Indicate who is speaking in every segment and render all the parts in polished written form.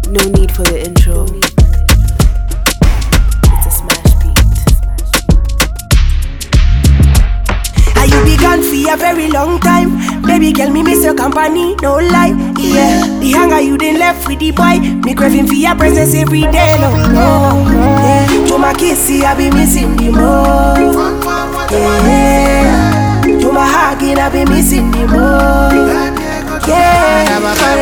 Speaker 1: No need for the intro. It's a smash beat.
Speaker 2: You be gone for a very long time. Baby girl, me miss your company, no lie. Yeah, the hunger you done left with the boy. Me craving for your presence every day, no. Yeah, to my kissy, I be missing the most. Yeah, to my hugging, I be missing the most. Yeah,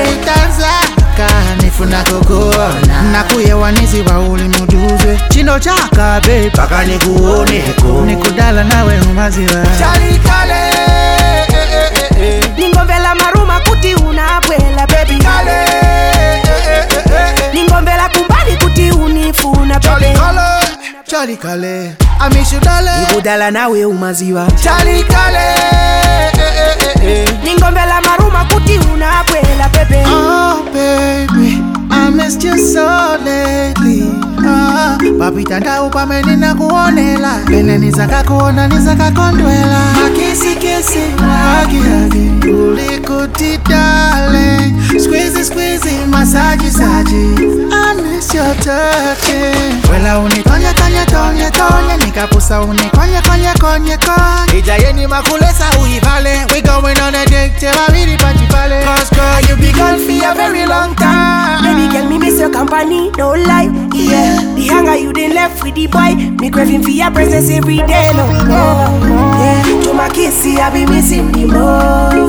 Speaker 3: nifuna kukuona nakuyewanizi wauli muduze chino chaka babe paka nikuoneko nikudala nawe umaziwa chalikale
Speaker 2: ningombela maruma kuti unabwela baby kale ningombela kubali kuti unifuna baby
Speaker 3: chalikale amishudale
Speaker 2: nikudala nawe umaziwa
Speaker 3: chalikale
Speaker 2: ningombela maruma kuti unabwela baby.
Speaker 3: Oh baby, I missed you so lately. Papita ndau pamene nakuonela pene nizakakuona nizakakondwela makisi kisi hagi hagi ulikuti darling squeezy squeezy massage saji I miss your touching wela unikonye konye konye konye nikapusa unikonye konye konye konye ijayeni makulesa uivale we going on a date teba viri pachipale cause girl you be gone for a very long time.
Speaker 2: Baby girl, me miss your company, no lie. Yeah, the hunger you done left with the boy. Me craving for your presence every day, no. Yeah, to my kissy, I be missing the most.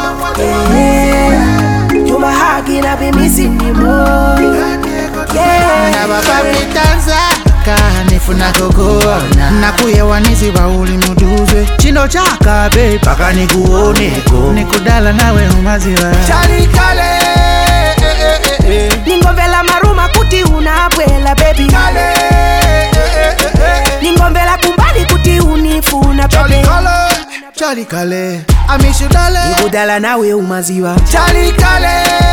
Speaker 2: Yeah, to my hugging, I be missing the most. Yeah,
Speaker 3: nifuna kukuona nakuyewanizi wauli muduze chino chaka babe paka nikuoneko nikudala nawe umaziwa chalikale
Speaker 2: ningombela maruma kuti unabwela baby kale ningombela kubali kuti unifuna baby
Speaker 3: chalikale amishudale
Speaker 2: nikudala nawe umaziwa
Speaker 3: chalikale